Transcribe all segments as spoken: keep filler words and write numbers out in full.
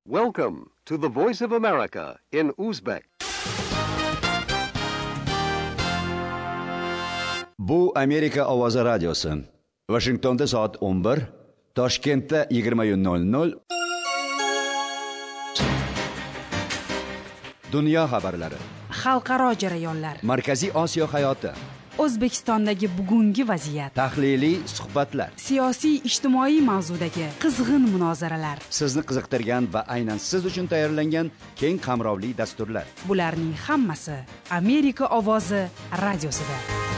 Welcome to the Voice of America in Uzbek. Bu Amerika Ovozi radiosi. Washingtonda soat o'n bir, Toshkentda yigirma nol nol. Dunyo xabarlari. Xalqaro jarayonlar. Markaziy Osiyo hayoti. O'zbekistondagi bugungi vaziyat. Tahliliy suhbatlar. Siyosiy ijtimoiy mavzudagi qizg'in munozaralar. Sizni qiziqtirgan va aynan siz uchun tayyorlangan keng qamrovli dasturlar. Bularning hammasi Amerika Ovozi radiosida.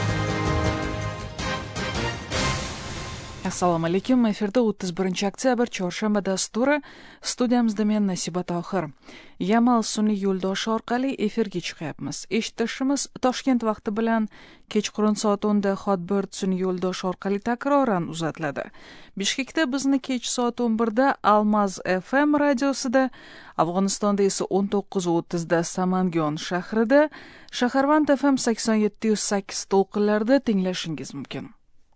Assalomu alaykum. Efirda o'ttiz birinchi oktyabr chorshanba dasturi. Studiyamizda men Nasiba Tohir. Yamal sun'iy yo'ldoshi orqali efirga chiqyapmiz. Eshitishimiz Toshkent vaqti bilan kechqurun soat o'nda Hotbird sun'iy yo'ldoshi orqali takroran uzatiladi. Bishkekda bizni kech soat o'n birda Almaz F M radiosida, Afg'onistonda esa o'n to'qqiz o'ttiz da Samangon shahrida, Shaharvand F M sakson yetti nuqta sakkiz to'lqinlarida tinglashingiz mumkin.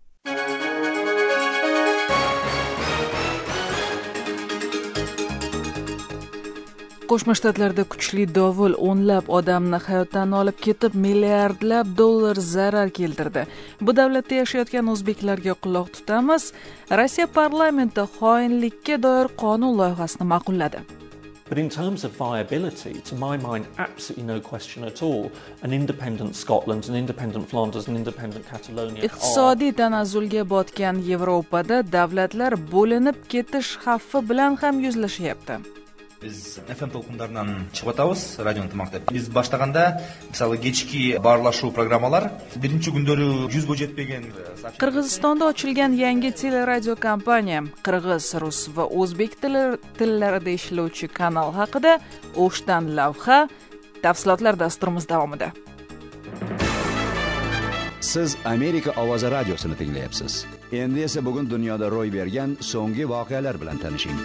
Qo'shma Shtatlarda kuchli dovul o'nlab odamni hayotdan olib ketib, milliardlab dollar zarar keltirdi. Bu davlatda yashayotgan o'zbeklarga quloq tutamiz. Rossiya parlamenti xoinlikka doir qonun loyihasini ma'qulladi. But in terms of viability, to my mind, absolutely no question at all, an independent Scotland, an independent Flanders, an independent Catalonia. Iqtisodiy tanazzulga botgan Yevropada davlatlar bo'linib ketish xavfi bilan ham yuzlashyapti. Biz F M to'lqinlaridan chiqib o'tamiz, radio tinglamoqda. Biz boshlaganda, masalan, kechki barlashuv programmalar birinchi kundari yuzga yetmagan. Qirg'izistonda ochilgan yangi teleradio kompaniya qirg'iz, rus va o'zbek tillarida ishlovchi kanal haqida o'shdan lavha. Tafsilotlar dasturimiz davomida. Siz Amerika Ovozi radiosini tinglayapsiz. Endi esa bugun dunyoda ro'y bergan so'nggi voqealar bilan tanishing.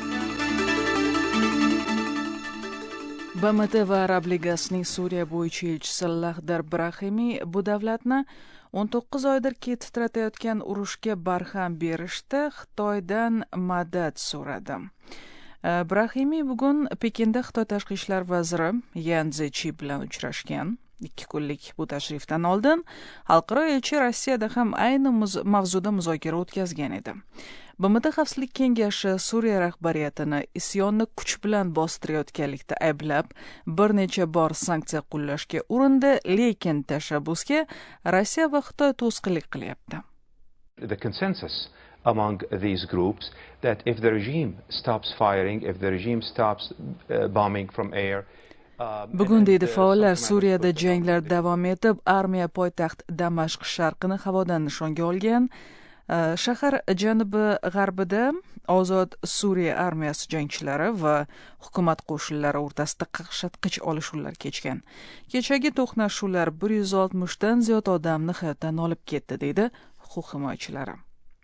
B M T va Arab Ligasining Suriya bo'yicha elchisi Lahdar Brahimiy bu davlatni o'n to'qqiz oydir ketitratayotgan urushga barham berishda Xitoydan madad so'radi. Brahimiy bugun Pekinda Xitoy tashqi ishlar vaziri Yan Zechi bilan uchrashgan. Ikki kunlik bu tashrifdan oldin xalqaro elchi Rossiyada ham ayni mavzuda muzokara o'tkazgan edi. B M T Xavfsizlik kengashi Suriya rahbariyatini isyonni kuch bilan bostirayotganlikda ayblab, bir necha bor sanksiya qo'llashga urindi, lekin tashabbusga Rossiya va Xitoy to'sqinlik qilyapti. The consensus among these groups that if the regime stops firing, if the regime stops uh, bombing from air, Bugun deydi faollar, Suriyada janglar davom etib, armiya poytaxt Damashq sharqini havodan nishonga olgan. Shahar janubi g'arbida Ozod Suriya armiyasi jangchilari va hukumat qo'shinlari o'rtasida qaqshatqich olishuvlar kechgan. Kechagi to'qnashuvlar bir yuz oltmish dan ziyod odamni hayotdan olib ketdi, deydi huquq himoyachilari.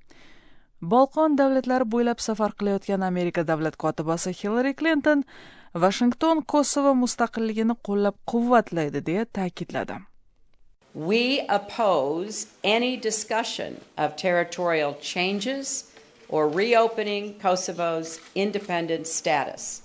Balqon davlatlari bo'ylab safar qilayotgan Amerika davlat kotibasi Hillary Clinton Washington Kosovo mustaqilligini qo'llab-quvvatlaydi deya ta'kidladi. We oppose any discussion of territorial changes or reopening Kosovo's independent status.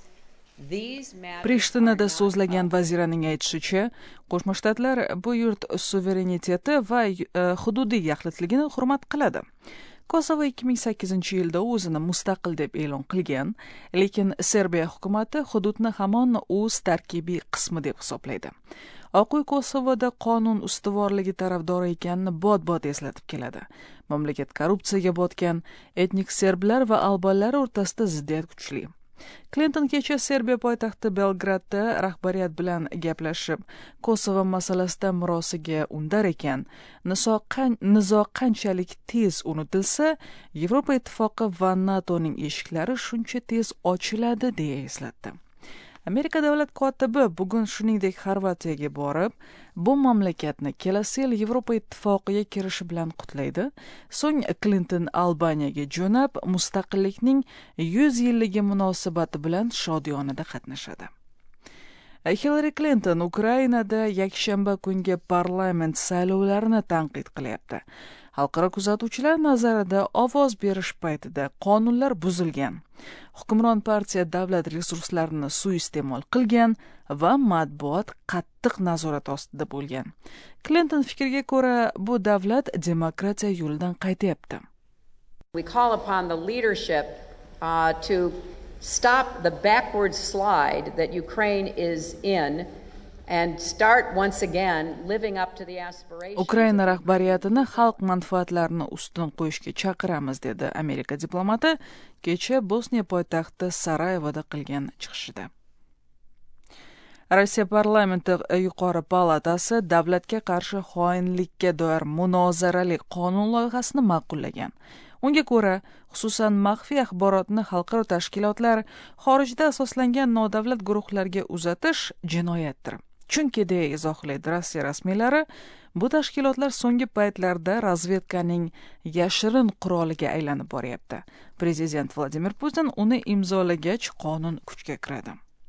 Prishtinada so'zlagan vaziraning aytishicha, Qo'shma Shtatlar bu yurt suvereniteti va hududiy yaxlitligini hurmat qiladi. Kosovo ikki ming sakkizinchi yilda o'zini mustaqil deb e'lon qilgan, lekin Serbiya hukumati hududni hamon o'z tarkibiy qismi deb hisoblaydi. Oq uy Kosovoda qonun ustuvorligi tarafdori ekanini bod-bod eslatib keladi. Mamlakat korrupsiyaga botgan, etnik serblar va albanlar o'rtasida ziddiyat kuchli. Clinton kecha Serbiya poytaxti Belgradda rahbariyat bilan gaplashib, Kosovo masalasida murosiga undar ekan, nizo qanchalik tez unutilsa, Yevropa ittifoqi va NATOning eshiklari shuncha tez ochiladi deya eslatdi. Amerika davlat kotibi bugun shuningdek Xorvatiyaga borib, bu mamlakatni kelasi yil Yevropa ittifoqiga kirishi bilan qutlaydi. So'ng Clinton Albaniyaga jo'nab, mustaqillikning yuz yilligi munosabati bilan shodiyonada qatnashadi. Hillary Clinton Ukrainada yakshanba kungi parlament saylovlarini tanqid qilyapti. Xalqaro kuzatuvchilar nazarida ovoz berish paytida qonunlar buzilgan. Hukmron partiya davlat resurslarini suiiste'mol qilgan va matbuot qattiq nazorat ostida bo'lgan. Clinton fikriga ko'ra, bu davlat demokratiya yo'lidan qaytyapti. We call upon the leadership uh, to stop the backward slide that Ukraine is in and start once again living up to the aspirations. Ukraina rahbariyatini xalq manfaatlarini ustun qo'yishga chaqiramiz, dedi Amerika diplomati kecha Bosniya poytaxti Sarayevoda qilgan chiqishida. Rossiya parlamenti yuqori palatasi davlatga qarshi xoinlikka doir munozarali qonun loyihasini ma'qullagan. Unga ko'ra, xususan maxfiy axborotni xalqaro tashkilotlar xorijda asoslangan nodavlat guruhlarga uzatish jinoyatdir. Chunki, deya izohlaydi Rossiya rasmiylari, bu tashkilotlar so'nggi paytlarda razvedkaning yashirin quroliga aylanib boryapti. Prezident Vladimir Putin uni imzolagach, qonun kuchga kiradi.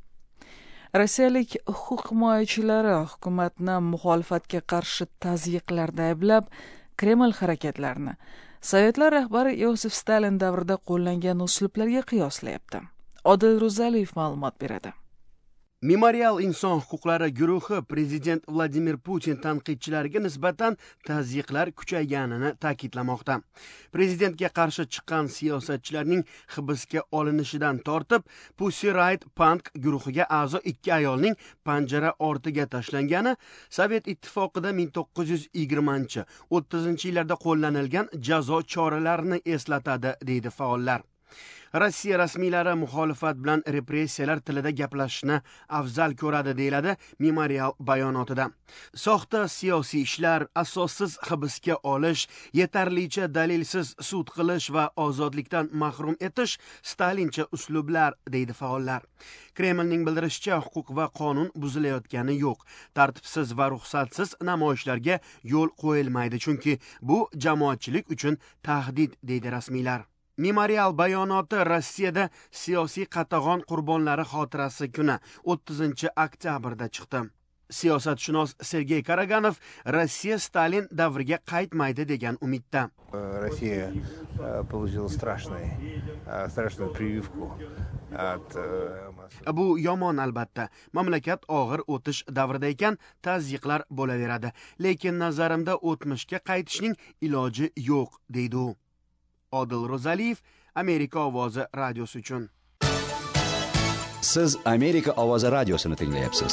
Rossiyalik huquq himoyachilari hukumatni muxolifatga qarshi tazyiqlarda ayblab, Kreml harakatlarini Sovetlar rahbari Iosif Stalin davrida qo'llangan uslublarga qiyoslayapti. Odil Ro'zaliyev ma'lumot beradi. Memorial inson huquqlari guruhi prezident Vladimir Putin tanqidchilariga nisbatan tazyiqlar kuchayganini ta'kidlamoqda. Prezidentga qarshi chiqqan siyosatchilarning hibsga olinishidan tortib, Pussy Riot Punk guruhiga a'zo ikki ayolning panjara ortiga tashlangani Sovet ittifoqida ming to'qqiz yuz yigirmanchi o'ttizinchi yillarda qo'llanilgan jazo choralarini eslatadi, deydi faollar. Rossiya rasmiylari muxolifat bilan repressiyalar tilida gaplashishni afzal ko'radi, deyiladi Memorial bayonotida. Soxta siyosiy ishlar, asossiz hibsga olish, yetarlicha dalilsiz sud qilish va ozodlikdan mahrum etish Stalincha uslublar, deydi faollar. Kremlning bildirishicha, huquq va qonun buzilayotgani yo'q. Tartibsiz va ruxsatsiz namoyishlarga yo'l qo'yilmaydi, chunki bu jamoatchilik uchun tahdid, deydi rasmiylar. Memorial bayonoti Rossiyada siyosiy qatag'on qurbonlari xotirasi kuni o'ttizinchi oktyabrda chiqdi. Siyosatshunos Sergey Karaganov Rossiya Stalin davriga qaytmaydi degan umidda. Rossiya получила страшный страшную прививку от Bu yomon albatta. Mamlakat og'ir o'tish davrida ekan, tazyiqlar bo'laveradi. Lekin nazarimda o'tmishga qaytishning iloji yo'q, deydi u. Odil Ro'zaliyev, Amerika ovozi radiosi uchun. Siz Amerika ovozi radiosini tinglayapsiz.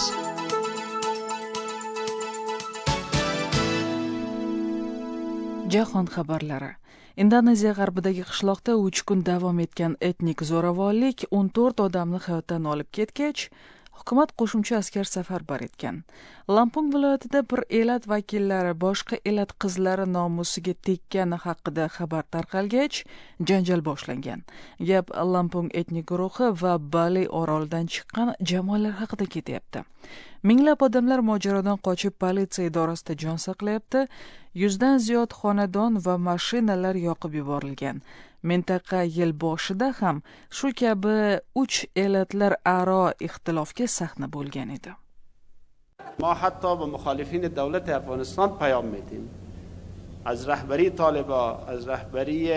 Jahon xabarlari. Indoneziya g'arbidagi qishloqda uch kun davom etgan etnik zo'ravonlik o'n to'rt odamni hayotdan olib ketgach, hukumat qo'shimcha askar safarbar etgan. Lampung viloyatida bir elat vakillari boshqa elat qizlari nomusiga tekkani haqida xabar tarqalgach, janjal boshlangan. Gap Lampung etnik guruhi va Bali orolidan chiqqan jamoalar haqida ketyapti. Minglab odamlar mojarodan qochib politsiya idorasida jon saqlayapti. Yuzdan ziyod xonadon va mashinalar yoqib yuborilgan. Mintaqa yil boshida ham shu kabi uch elatlar aro ixtilofga sahna bo'lgan edi. ما حتی به مخالفین دولت افغانستان پیام میدیم از رهبری طالبان از رهبری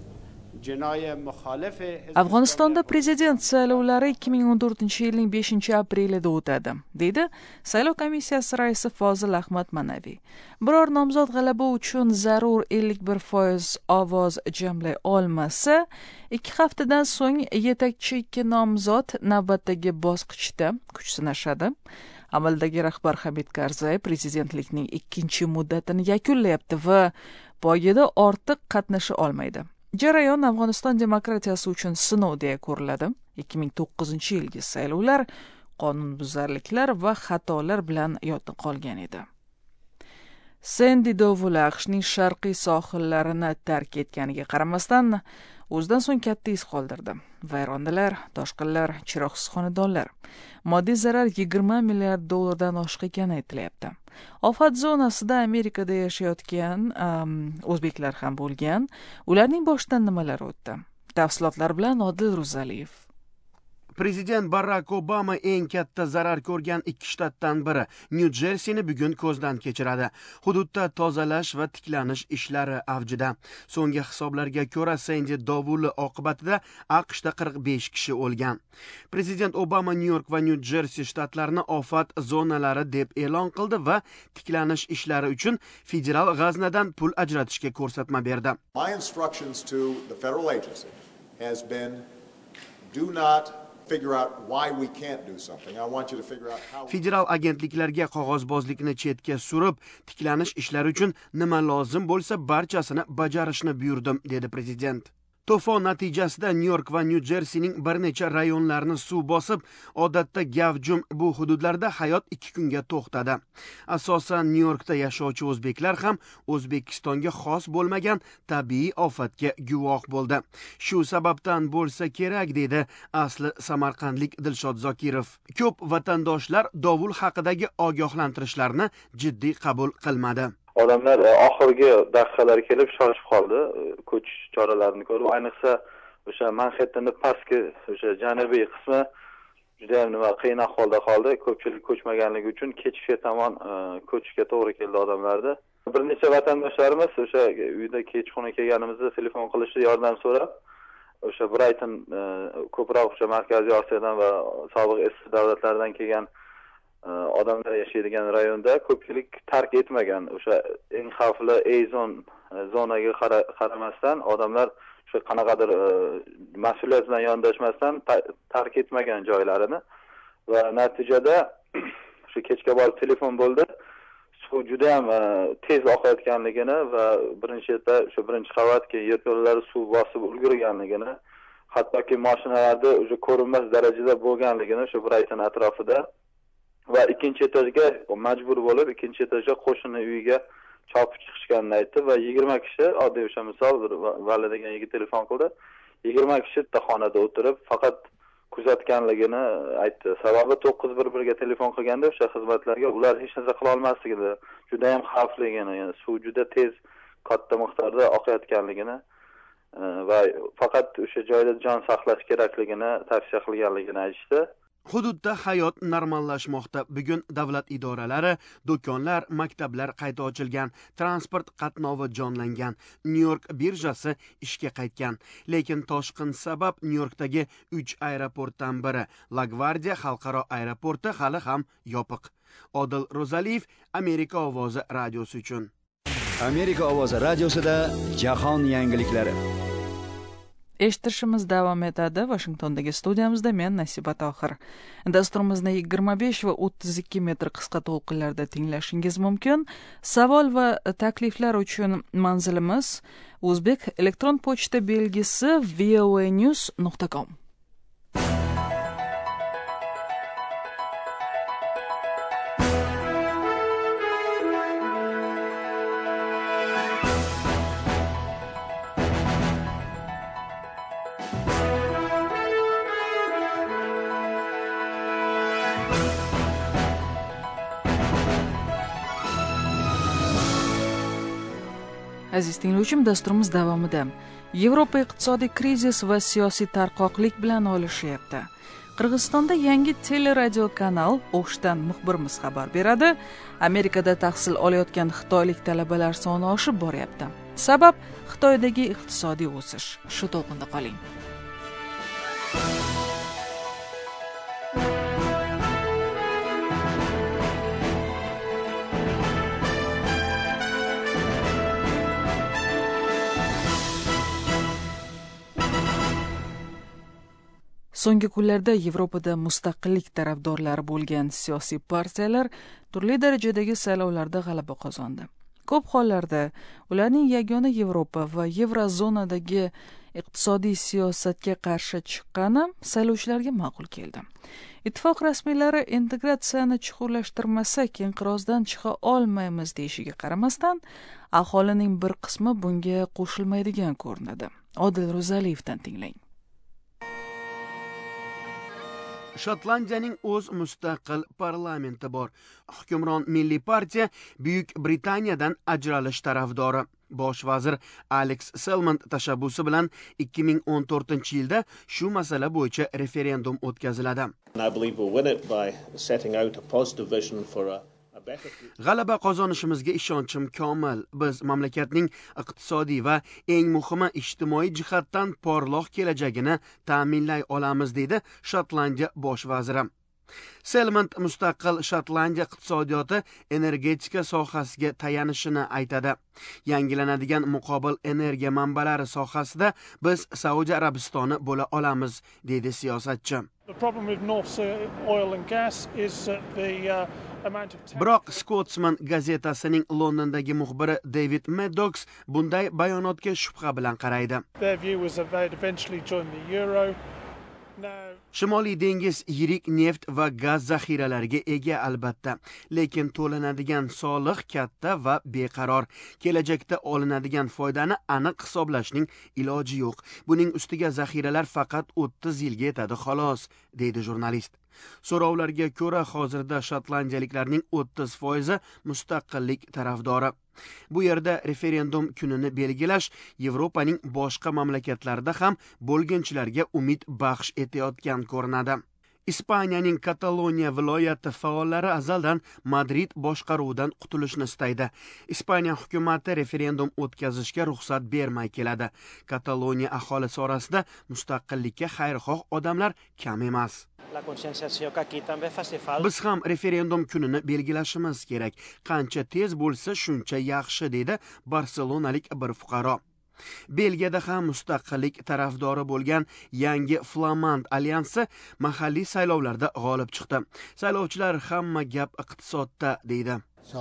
Afg'onistonda prezident saylovlari ikki ming o'n to'rtinchi yilning beshinchi aprelida o'tadi, deydi saylov komissiyasi raisi Fozil Ahmad Manaviy. Biror nomzod g'alaba uchun zarur ellik bir foiz ovoz jamlay olmasa, ikki haftadan so'ng yetakchi ikki nomzod navbatdagi bosqichda kuch sinashadi. Amaldagi rahbar Hamid Karzai prezidentlikning ikkinchi muddatini yakunlayapti va poygada ortiq qatnasha olmaydi. Jarayon Afg'oniston demokratiyasi uchun sinov deya ko'riladi. ikki ming to'qqizinchi yilgi saylovlar qonunbuzarliklar va xatolar bilan yodda qolgan edi. Sandy dovuli AQShning sharqiy sohillarini tark etganiga qaramasdan, o'zidan so'ng katta iz qoldirdi. Vayronalar, toshqinlar, chiroqsiz xonadonlar. Moddiy zarar yigirma milliard dollardan oshiq ekani aytilyapti. Ofat zonasida Amerikada yashayotgan um, o'zbeklar ham bo'lgan. Ularning boshidan nimalar o'tdi? Tafsilotlar bilan Odil Ro'zaliyev. Prezident Barack Obama eng katta zarar ko'rgan ikki shtatdan biri Nyu-Jersini bugun ko'zdan kechiradi. Hududda tozalash va tiklanish ishlari avjida. So'nggi hisoblarga ko'ra, Sandy dovuli oqibatida AQShda qirq besh kishi o'lgan. Prezident Obama Nyu-York va Nyu-Jersi shtatlarini ofat zonalari deb e'lon qildi va tiklanish ishlari uchun federal g'aznadan pul ajratishga ko'rsatma berdi. My instructions to the federal agency has been do not figure out why we can't do something. I want you to figure out how. Federal agentliklarga qog'ozbozlikni chetga surib, tiklanish ishlari uchun nima lozim bo'lsa, barchasini bajarishni buyurdim, dedi prezident. To'fon natijasida Nyu-York va Nyu-Jersining bir necha rayonlarini suv bosib, odatda gavjum bu hududlarda hayot ikki kunga to'xtadi. Asosan Nyu-Yorkda yashovchi o'zbeklar ham O'zbekistonga xos bo'lmagan tabiiy ofatga guvoh bo'ldi. Shu sababdan bo'lsa kerak, dedi asli samarqandlik Dilshod Zokirov. Ko'p vatandoshlar dovul haqidagi ogohlantirishlarni jiddiy qabul qilmadi. Odamlar oxirgi daqiqalar kelib shoshib qoldi, ko'chish choralarini ko'rib, ayniqsa o'sha Manhattanning pastki o'sha janubiy qismi juda ham nima qiyin ahvolda qoldi. Ko'pchilik ko'chmaganligi uchun kechga tomon ko'chishga to'g'ri keldi odamlarda. Bir necha vatandoshlarimiz o'sha uyda kechqurun kelganimizda telefon qilishdi, yordam so'rab, o'sha Brighton ko'proq o'sha Markaziy Osiyodan va sobiq eski davlatlardan kelgan odamlar yashaydigan rayonda ko'pchilik tark etmagan. O'sha eng xavfli A zon zonaga qaramasdan odamlar o'sha qanaqadir mas'uliyat bilan yondashmasdan tark etmagan joylarini va natijada shu kechga borib telefon bo'ldi. Suv juda ham tez oqayotganligini va birinchidan shu birinchi qavatga yerto'lalari suv bosib ulgurganligini, hattoki mashinalarda o'sha ko'rinmas darajada bo'lganligini shu Brighton atrofida va ikkinchi etajga majbur bo'lib, ikkinchi etajga qo'shni uyiga chopib chiqishganini aytdi va yigirma kishi, oddiy o'sha misol bir Vali degan yigit telefon qildi. yigirma kishi bitta xonada o'tirib faqat kuzatganligini aytdi. Sababi to'qqiz bir birga telefon qilganda o'sha xizmatlarga ular hech narsa qila olmasligini, juda ham xavfligini, ya'ni suv juda tez katta miqdorda oqayotganligini va faqat o'sha joyda jon saqlash kerakligini tavsiya qilganligini aytishdi. Hududda hayot normallashmoqda. Bugun davlat idoralari, do'konlar, maktablar qayta ochilgan, transport qatnovi jonlangan, Nyu-York birjasi ishga qaytgan. Lekin toshqin sabab Nyu-Yorkdagi uch aeroportdan biri, LaGuardia xalqaro aeroporti hali ham yopiq. Odil Ro'zaliyev, Amerika ovozi radiosi uchun. Amerika ovozi radiosida jahon yangiliklari. Eshitishimiz davom etadi. Washingtondagi studiyamizda men Nasiba Tohir. Dasturimizni yigirma besh va o'ttiz ikki metr qisqa to'lqinlarda tinglashingiz mumkin. Savol va takliflar uchun manzilimiz O'zbek elektron pochta belgisi v o a news nuqta com. Aziz tinglovchim, dasturimiz davomida Yevropa iqtisodiy krizis va siyosiy tarqoqlik bilan olishyapti. Qirg'izistonda yangi teleradio kanal O'shdan muxbirimiz xabar beradi. Amerikada tahsil olayotgan xitoylik talabalar soni oshib boryapti. Sabab Xitoydagi iqtisodiy o'sish. Shu to'lqinda qoling. So'nggi kunlarda Yevropada mustaqillik tarafdorlari bo'lgan siyosiy partiyalar turli darajadagi saylovlarda g'alaba qozondi. Ko'p hollarda ularning yagona Yevropa va Yevrozonadagi iqtisodiy siyosatga qarshi chiqqani saylovchilarga ma'qul keldi. Ittifoq rasmiylari integratsiyani chuqurlashtirmasak inqirozdan chiqa olmaymiz deyishiga qaramasdan, aholining bir qismi bunga qo'shilmaydigan ko'rinadi. Odil Ro'zaliyevdan tinglang. Shotlandiyaning o'z mustaqil parlamenti bor. Hukmron Milliy partiya Buyuk Britaniyadan ajralish tarafdori. Bosh vazir Alex Salmond tashabbusi bilan ikki ming o'n to'rtinchi yilda shu masala bo'yicha referendum o'tkaziladi. G'alaba qozonishimizga ishonchim komil. Biz mamlakatning iqtisodiy va eng muhimi ijtimoiy jihatdan porloq kelajagini ta'minlay olamiz, dedi Shotlandiya bosh vaziri. Salmond mustaqil Shotlandiya iqtisodiyoti energetika sohasiga tayanishini aytadi. Yangilanadigan muqobil energiya manbalari sohasida biz Saudiya Arabistoni bo'la olamiz, dedi siyosatchi. Biroq Scotsman gazetasining Londondagi muxbiri David Maddox bunday bayonotga shubha bilan qaraydi. Shimoliy dengiz yirik neft va gaz zaxiralariga ega albatta, lekin to'lanadigan soliq katta va beqaror. Kelajakda olinadigan foydani aniq hisoblashning iloji yo'q. Buning ustiga zaxiralar faqat o'ttiz yilga yetadi xolos, deydi jurnalist. So'rovlarga ko'ra hozirda shotlandiyaliklarning o'ttiz foizi mustaqillik tarafdori. Bu yerda referendum kunini belgilash Yevropaning boshqa mamlakatlarida ham bo'lginchilarga umid baxsh etayotgan ko'rinadi. Ispaniyaning Kataloniya viloyati faollari azaldan Madrid boshqaruvidan qutulishni istaydi. Ispaniya hukumati referendum o'tkazishga ruxsat bermay keladi. Kataloniya aholisi orasida mustaqillikka xayrixoh odamlar kam emas. Biz ham referendum kunini belgilashimiz kerak. Qancha tez bo'lsa shuncha yaxshi, dedi barselonalik bir fuqaro. Belgiyada ham mustaqillik tarafdori bo'lgan yangi Flamand alyansi mahalliy saylovlarda g'olib chiqdi. Saylovchilar hamma gap iqtisodda, deydi.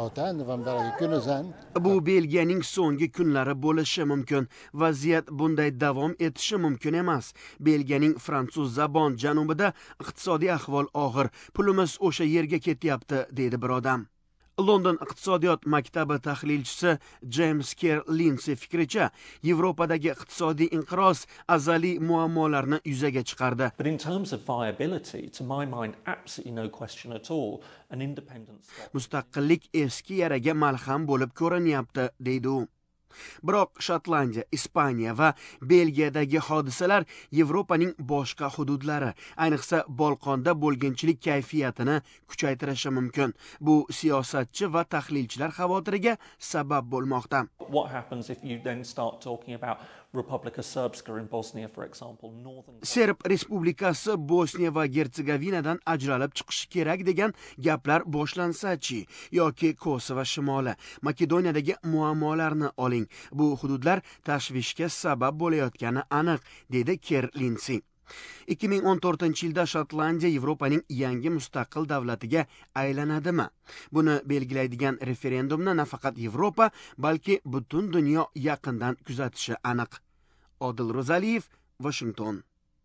Bu Belgiyaning so'nggi kunlari bo'lishi mumkin. Vaziyat bunday davom etishi mumkin emas. Belgiyaning fransuz zabon janubida iqtisodiy ahvol og'ir. Pulimiz o'sha yerga ketyapti, deydi bir odam. London iqtisodiyot maktabi tahlilchisi James Kerr Lindsey fikricha, Yevropadagi iqtisodiy inqiroz azaliy muammolarni yuzaga chiqardi. But in terms of viability, to my mind, absolutely no question at all, an independent Mustaqillik eski yaraga malham bo'lib ko'rinyapti, deydi u. Biroq Shotlandiya, Ispaniya va Belgiyadagi hodisalar Yevropaning boshqa hududlari, ayniqsa Bolqonda bo'lginchilik kayfiyatini kuchaytirishi mumkin. Bu siyosatchi va tahlilchilar xavotiriga sabab bo'lmoqda. What happens if you then start talking about Republika Srpska in Bosnia, for example, northern Serb Respublikasi Bosniya va Gertsegovinadan ajralib chiqishi kerak degan gaplar boshlansa-chi, yoki Kosovo shimoli, Makedoniyadagi muammolarni oling. Bu hududlar tashvishga sabab bo'layotgani aniq, dedi Kerr Lindsey. ikki ming o'n to'rtinchi yilda Shotlandiya Yevropaning yangi mustaqil davlatiga aylanadimi? Buni belgilaydigan referendumni nafaqat Yevropa, balki butun dunyo yaqindan kuzatishi aniq. Odil Ro'zaliyev, Washington.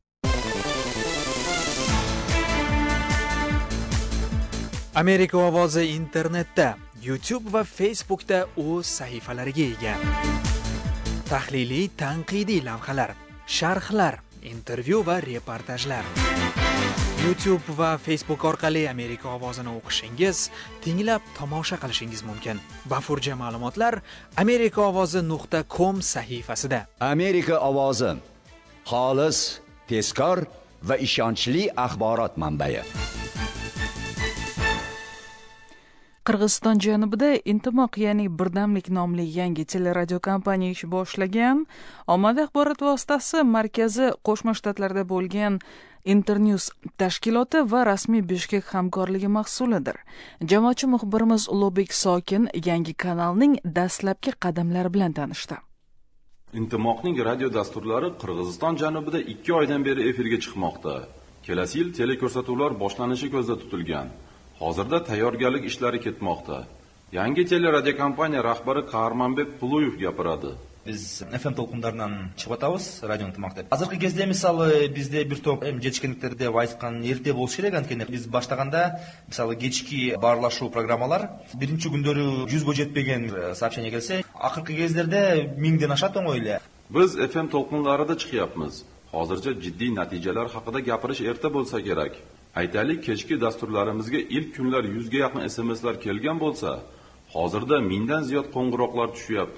Amerika ovozi internetda, YouTube va Facebookda o'z sahifalariga ega. Tahliliy, tanqidiy lavhalar, sharhlar, intervyu va reportajlar. YouTube va Facebook orqali Amerika ovozini o'qishingiz, tinglab tomosha qilishingiz mumkin. Bafurja ma'lumotlar amerika ovozi nuqta com sahifasida. Amerika ovozi xolis, tezkor va ishonchli axborot manbai. Qirg'iziston janubida Intimoq, ya'ni Birdamlik nomli yangi teleradio kompaniya ish boshlagan. Ommaviy axborot vositasi markazi Qo'shma Shtatlarda bo'lgan Internews tashkiloti va rasmiy Bishkek hamkorligi mahsulidir. Jamoatchi muxbirimiz Ulug'bek Sokin yangi kanalning dastlabki qadamlari bilan tanishdi. Intimoqning radio dasturlari Qirg'iziston janubida ikki oydan beri efirga chiqmoqda. Kelasi yil teleko'rsatuvlar boshlanishi ko'zda tutilgan. Hozirda tayyorgarlik ishlari ketmoqda. Yangi teleradio kompaniya rahbari Qarmanbek Puluyev gapiradi. Biz эф эм толқындарынан шығып атабыз, радио ынтымақта. Азыркы кезде мисалы бізде бір топ жетишкендіктер деп айткан ерте болуш керек, анткени биз баштаганда мисалы кечки баарлашуу программалар биринчи күндөрү жүзгө жетпеген сообщение келсе, акыркы кездерде миңден ашат оңой эле. Biz эф эм толқынларida chiqyapmiz. Hozircha jiddiy natijalar haqida gapirish erta bo'lsa kerak. Aytaylik, kechki dasturlarimizga ilk kunlar yuzga yaqin S M S'lar kelgan bo'lsa, hozirda mingdan ziyod qo'ng'iroqlar tushyapti.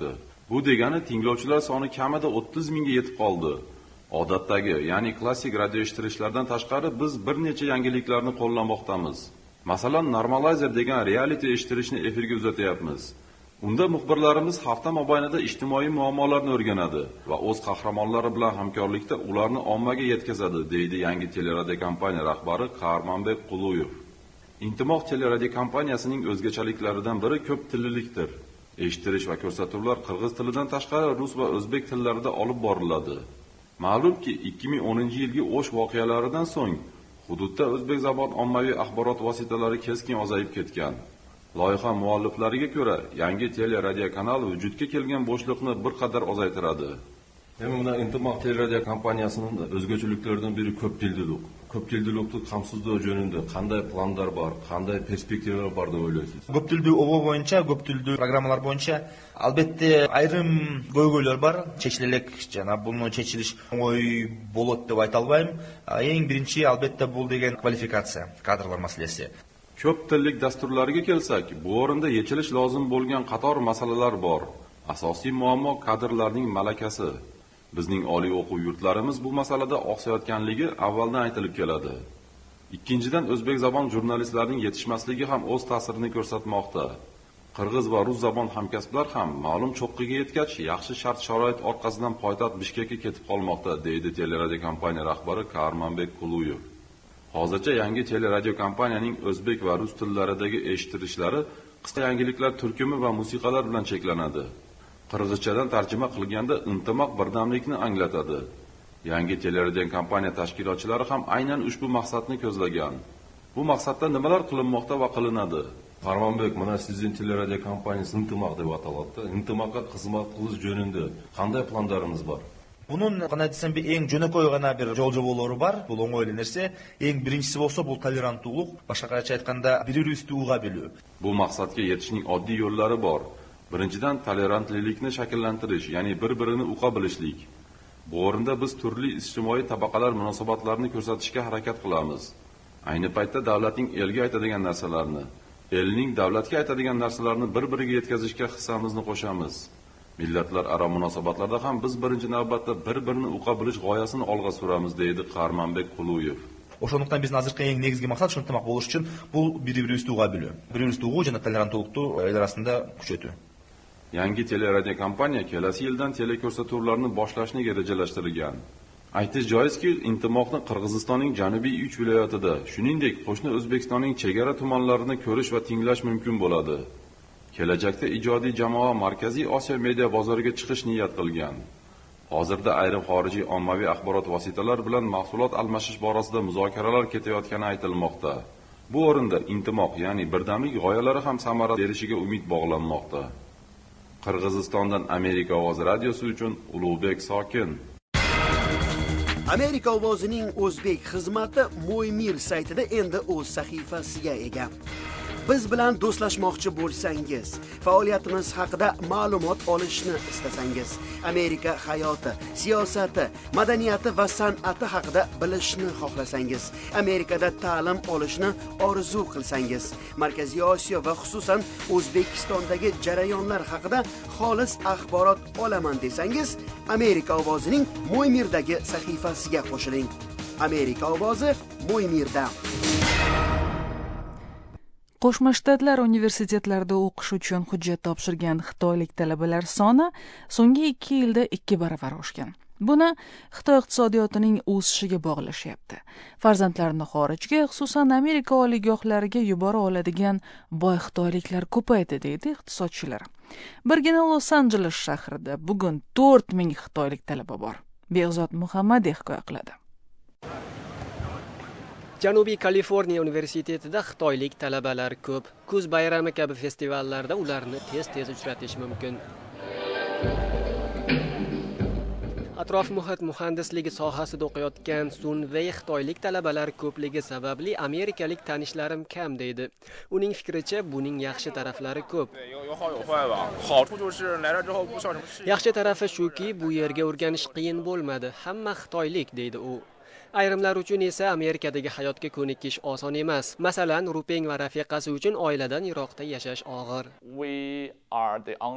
Bu degani tinglovchilar soni kamida o'ttiz mingga yetib qoldi. Odatdagi, ya'ni klassik radio eshittirishlardan tashqari biz bir necha yangiliklarni qo'llamoqdamiz. Masalan, Normalizer degan reality eshittirishni efirga uzatyapmiz. Unda muxbirlarimiz hafta mobaynida ijtimoiy muammolarni o'rganadi va o'z qahramonlari bilan hamkorlikda ularni ommaga yetkazadi, deydi yangi teleradio kompaniya rahbari Qarmonbek Quluyev. Intimoq teleradio kompaniyasining o'zgachaliklaridan biri ko'p tillilikdir. Eshittirish va ko'rsatuvlar qirg'iz tilidan tashqari rus va o'zbek tillarida olib boriladi. Ma'lumki, ikki ming o'ninchi yilgi O'sh voqealaridan so'ng hududda o'zbek zabon ommaviy axborot vositalari keskin ozayib ketgan. Loyiha mualliflariga ko'ra, yangi teleradio kanal vujudga kelgan bo'shliqni bir qadar ozaytiradi. Hem buna Intimoq teleradio kompaniyasining o'zgachiliklaridan biri ko'p tillilik. Ko'p tillilikni qamsizloo jönünde qanday planlar bor, qanday perspektivalar bor deb o'ylaysiz? Ko'p tilli obo bo'yicha, ko'p tilli programmalar bo'yicha albatta ayrim көйгөйлөр бар. Чечилелек, жана буну чечилиш оңой болот деп айта албайм. Эң биринчи албетте бул деген квалификация, кадрлар маселеси. Ko'p tillik dasturlariga kelsak, bu o'rinda yechilish lozim bo'lgan qator masalalar bor. Asosiy muammo kadrlarning malakasi. Bizning oliy o'quv yurtlarimiz bu masalada oqsayotganligi avvaldan aytilib keladi. Ikkinchidan, o'zbek zabon jurnalistlarining yetishmasligi ham o'z ta'sirini ko'rsatmoqda. Qirg'iz va rus zabon hamkasblar ham ma'lum cho'qqiga yetgach, yaxshi shart-sharoit orqasidan poytaxt Bishkekka ketib qolmoqda, deydi teleradio kompaniya rahbari Qarmonbek Quluyev. Hozircha yangi teleradio kompaniyaning o'zbek va rus tillaridagi eshittirishlari qisqa yangiliklar turkumi va musiqalar bilan cheklanadi. Qirg'izchadan tarjima qilganda intimoq birdamlikni anglatadi. Yangi teleradio kompaniya tashkilotchilari ham aynan ushbu maqsadni ko'zlagan. Bu maqsadda nimalar qilinmoqda va qilinadi? Qarmonbek, mana sizning teleradio kompaniyasi Intimoq deb ataladi. Intimoqqa xizmat qilish jönünde qanday planlarınız bor? Bunun qana desem bir eng jönөкөй гана bir жол жоболору бар. Бул оңой эле нерсе. Эң биринчиси болсо бул толеранттуулук, башкача айтканда бири-бирибизди уга билүү. Bu maqsadga yetishning oddiy yo'llari bor. Birinchidan, tolerantlilikni shakllantirish, ya'ni bir-birini uqa bilishlik. Bu o'rinda biz turli ijtimoiy tabaqalar munosabatlarini ko'rsatishga harakat qilamiz. Ayni paytda davlatning elga aytadigan narsalarni, elning davlatga aytadigan narsalarni bir-biriga yetkazishga hissamizni qo'shamiz. Millatlar aro munosabatlarda ham biz birinchi navbatda bir-birini uqa bilish g'oyasini olg'a suramiz, deydi Qarmonbek Quluyev. Ошондуктан биздин азыркы эң негизги максат ынтымак болуш үчүн бул бири-бирибизди уга билүү. Бири-бирибизди угуу жана толеранттуулукту эл арасында күчөтүү. Yangi teleradio kompaniya kelasi yildan teleko'rsatuvlarni boshlashni rejalashtirgan. Aytish joizki, Intimoqni Qirg'izistonning janubiy uch viloyatida, shuningdek qo'shni O'zbekistonning chegara tumanlarini ko'rish va tinglash mumkin bo'ladi. Kelajakda ijodiy jamoa Markaziy Osiyo media bozoriga chiqish niyat qilgan. Hozirda ayrim xorijiy ommaviy axborot vositalari bilan mahsulot almashish borasida muzokaralar ketayotgani aytilmoqda. Bu o'rinda Intimoq, ya'ni birdamlik g'oyalari ham samara berishiga umid bog'lanmoqda. Qirg'izistondan Amerika ovozi radiosi uchun Ulug'bek Sokin. Amerika ovozining o'zbek xizmati Mo'ymir saytida endi o'z sahifasiga ega. Biz bilan do'stlashmoqchi bo'lsangiz, faoliyatimiz haqida ma'lumot olishni istasangiz, Amerika hayoti, siyosati, madaniyati va san'ati haqida bilishni xohlasangiz, Amerikada ta'lim olishni orzu qilsangiz, Markaziy Osiyo va xususan O'zbekistondagi jarayonlar haqida xolis axborot olaman desangiz, Amerika ovozining Mo'ymirdagi sahifasiga qo'shiling. Amerika ovozi Mo'ymirda. Qo'shma Shtatlar universitetlarida o'qish uchun hujjat topshirgan xitoylik talabalar soni so'nggi ikki yilda ikki baravar oshgan. Buni Xitoy iqtisodiyotining o'sishiga bog'lashyapti. Farzandlarini xorijga, xususan Amerika oliygohlariga yubora oladigan boy xitoyliklar ko'paydi, deydi iqtisodchilar. Birgina Los-Anjeles shahrida bugun to'rt ming xitoylik talaba bor. Behzod Muhammadiy hikoya qiladi. Janubiy Kaliforniya universitetida xitoylik talabalar ko'p. Kuz bayrami kabi festivallarda ularni tez-tez uchratish mumkin. Atrof muhit muhandisligi sohasida o'qiyotgan Sun Wei xitoylik talabalar ko'pligi sababli amerikalik tanishlarim kam deydi. Uning fikricha, buning yaxshi taraflari ko'p. Yaxshi tarafi shuki, bu yerga o'rganish qiyin bo'lmadi. Hamma xitoylik, deydi u. Ayrimlar uchun esa Amerikadagi hayotga ko'nikish oson emas. Masalan, Rupeng va rafiqasi uchun oiladan yiroqda yashash og'ir.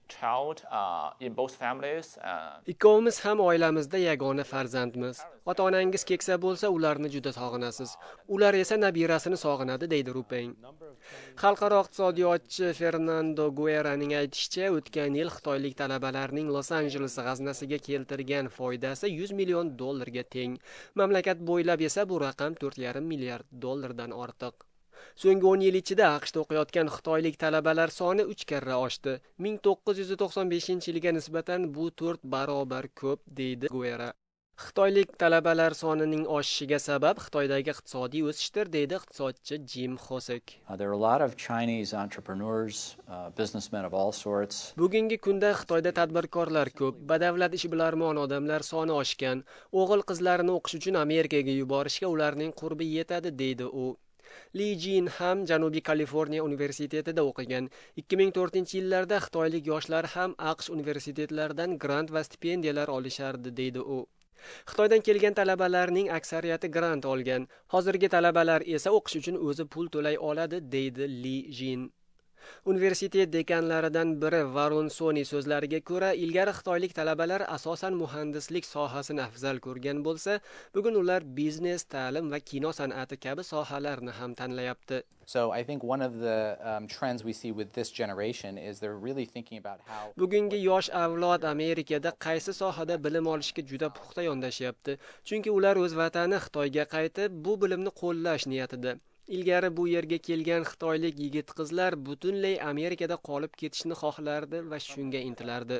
child uh, in both families. Uh, Ikkovimiz ham oilamizda yagona farzandmiz. Ota-onangiz keksa bo'lsa, ularni juda sog'inasiz. Ular esa nabirasini sog'inadi, deydi Rupeng. Xalqaro iqtisodiyotchi Fernando Guerraning aytishicha, o'tgan yil xitoylik talabalarning Los Angeles g'aznasiga keltirgan foydasi yuz million dollarga teng. Mamlakat bo'ylab esa bu raqam to'rt yarim milliard dollardan ortiq. So'nggi o'n yil ichida AQShda o'qiyotgan xitoylik talabalar soni uch karra oshdi. ming to'qqiz yuz to'qson beshinchi yilga nisbatan bu to'rt barobar ko'p, deydi Guerra. Xitoylik talabalar sonining oshishiga sabab Xitoydagi iqtisodiy o'sishdir, deydi iqtisodchi Jim Hosek. Uh, there are a lot of Chinese entrepreneurs, uh, businessmen of all sorts. Bugungi kunda Xitoyda tadbirkorlar ko'p, badavlat ishbilarmon odamlar soni oshgan. O'g'il-qizlarini o'qish uchun Amerikaga yuborishga ularning qurbi yetadi, deydi u. Li Jin ham Janubiy Kaliforniya universitetida o'qigan. ikki ming to'rtinchi yillarda xitoylik yoshlar ham AQSh universitetlaridan grant va stipendiyalar olishardi, deydi u. Xitoydan kelgan talabalarning aksariyati grant olgan. Hozirgi talabalar esa o'qish uchun o'zi pul to'lay oladi, deydi Li Jin. Universitet dekanlaridan biri Varun Soni so'zlariga ko'ra, ilgari xitoylik talabalar asosan muhandislik sohasini afzal ko'rgan bo'lsa, bugun ular biznes, ta'lim va kino san'ati kabi sohalarni ham tanlayapti. So I think one of the um, trends we see with this generation is they're really thinking about how Bugungi yosh avlod Amerikada qaysi sohada bilim olishga juda puxta yondashyapti, chunki ular o'z vatani Xitoyga qaytib, bu bilimni qo'llash niyatida. Ilgari bu yerga kelgan xitoylik yigit-qizlar butunlay Amerikada qolib ketishni xohlardi va shunga intilardi.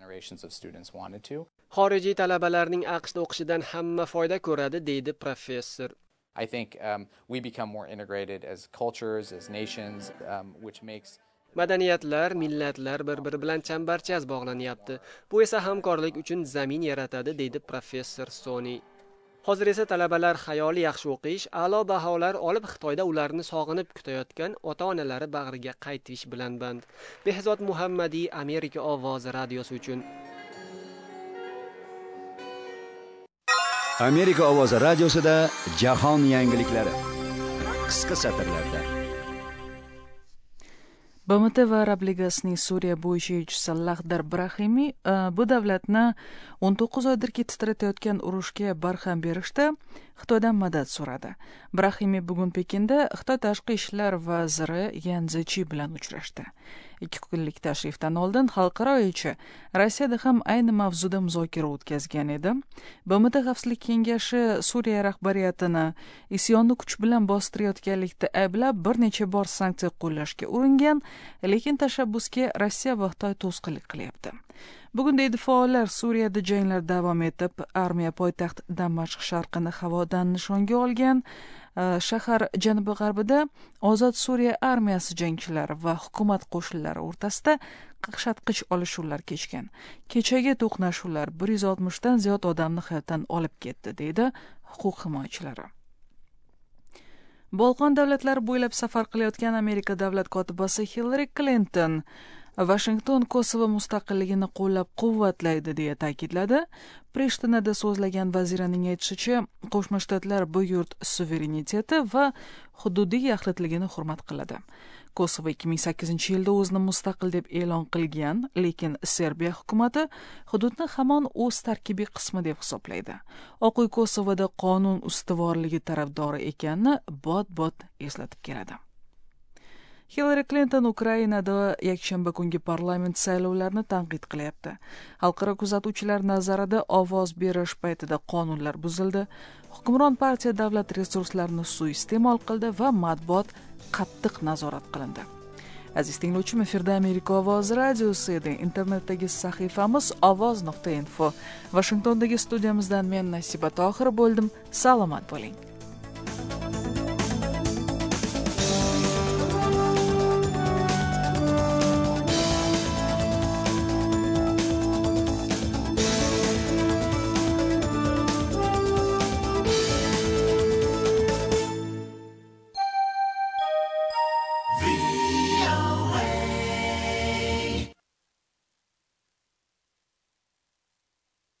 Xorijiy talabalarning AQShda o'qishidan hamma foyda ko'radi, deydi professor. I think um, we become more integrated as cultures, as nations, um, which makes Madaniyatlar, millatlar bir-biri bilan chambarchas bog'lanyapti. Bu esa hamkorlik uchun zamin yaratadi, deydi professor Soni. Hozir esa talabalar xayoli yaxshi o'qish, a'lo baholar olib Xitoyda ularni sog'inib kutayotgan ota-onalari bag'riga qaytish bilan band. Behzod Muhammadiy, Amerika ovozi radiosi uchun. Amerika ovozi radiosida jahon yangiliklari qisqa satrlarda. B M T va Arab Ligasining Suriya bo'yicha elchisi Lahdar Brahimi bu davlatni o'n to'qqiz oydir titratayotgan urushga barham berishda Xitoydan madad so'radi. Brahimi bugun Pekinda Xitoy tashqi ishlar vaziri Yan Zechi bilan uchrashdi. Ikki kunlik tashrifdan oldin xalqaro elchi Rossiyada ham ayni mavzuda muzokara o'tkazgan edi. B M T Xavfsizlik kengashi Suriya rahbariyatini isyonni kuch bilan bostirayotganlikda ayblab bir necha bor sanksiya qo'llashga uringan, lekin tashabbusga Rossiya va Xitoy to'sqinlik qilyapti. Bugun deydi faollar, Suriyada janglar davom etib, armiya poytaxt Damashq sharqini havodan nishonga olgan. Shahar janubi-g'arbida Ozod Suriya armiyasi jangchilari va hukumat qo'shinlari o'rtasida qaqshatqich olishuvlar kechgan. Kechagi to'qnashuvlar bir yuz oltmish dan ziyod odamni hayotdan olib ketdi, deydi huquq himoyachilari. Bolqon davlatlari bo'ylab safar qilayotgan Amerika davlat kotibasi Hillary Clinton Washington Kosovo mustaqilligini qo'llab-quvvatlaydi deya ta'kidladi. Prishtinada so'zlagan vaziraning aytishicha, Qo'shma Shtatlar bu yurt suvereniteti va hududiy yaxlitligini hurmat qiladi. Kosovo ikki ming sakkizinchi yilda o'zini mustaqil deb e'lon qilgan, lekin Serbiya hukumatati hududni hamon o'z tarkibiy qismi deb hisoblaydi. Oq uy Kosovoda qonun ustuvorligi tarafdori ekanini bot-bot eslatib keladi. Hillary Clinton Ukrainada yakshanba kungi parlament saylovlarini tanqid qilyapti. Xalqaro kuzatuvchilar nazarida ovoz berish paytida qonunlar buzildi, hukmron partiya davlat resurslarini suiiste'mol qildi va matbuot qattiq nazorat qilindi. Aziz tinglovchim, efirda Amerika ovozi radiosi edi. Internetdagi sahifamiz ovoz nuqta info. Washingtondagi studiyamizdan men Nasiba Tohir bo'ldim. Salomat bo'ling.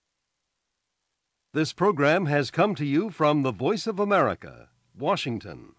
This program has come to you from the Voice of America, Washington.